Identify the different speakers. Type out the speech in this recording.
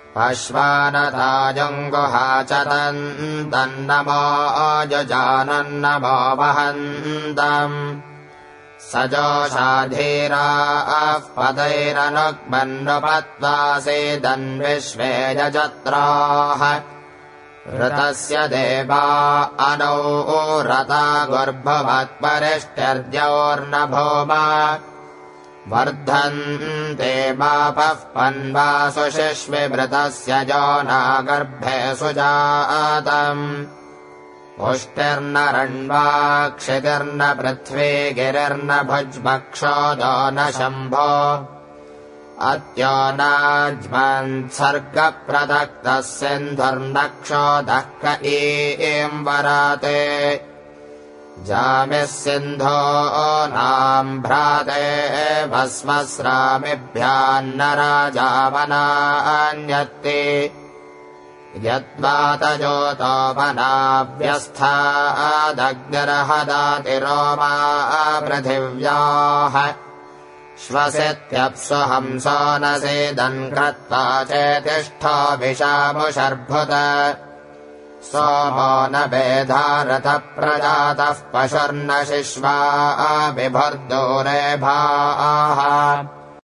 Speaker 1: अश्वानताजङ्गुहाचतन्तन्नमो अजुजानन्नमो वहन्तम् सजोषाधीराः पदैरनुग्मन्नुपत्वासेदन्विश्वे यजत्राः ऋतस्य देवा अनौ रता गुर्भवत्परिष्ट्यर्द्योर्नभूमा वर्धन्ते मापः पन्वासु शिश्विवृतस्य जोना गर्भे सुजातम् पुष्टिर्न रण्वा क्षितिर्न पृथ्वी गिरिर्न भुज्मक्षोदो न शम्भो अत्यो नाज्मन्सर्गप्रदक्तः सिन्धुर्नक्षोदः क ईम्बराते जामिः सिन्धो नाम्भ्राते भस्मस्रामिभ्यान्न राजावनान्यत्ते यद्वातजोतो वनाभ्यस्थादग्निर्हदातिरोमा पृथिव्याः श्वसित्यप्सु हंसो न सेदन् कृत्वा चेतिष्ठोऽभिषामुषर्भुत सोमो न वेधारथः प्रजातः पशुर्न शिश्वा बिभुर्दूरेभाः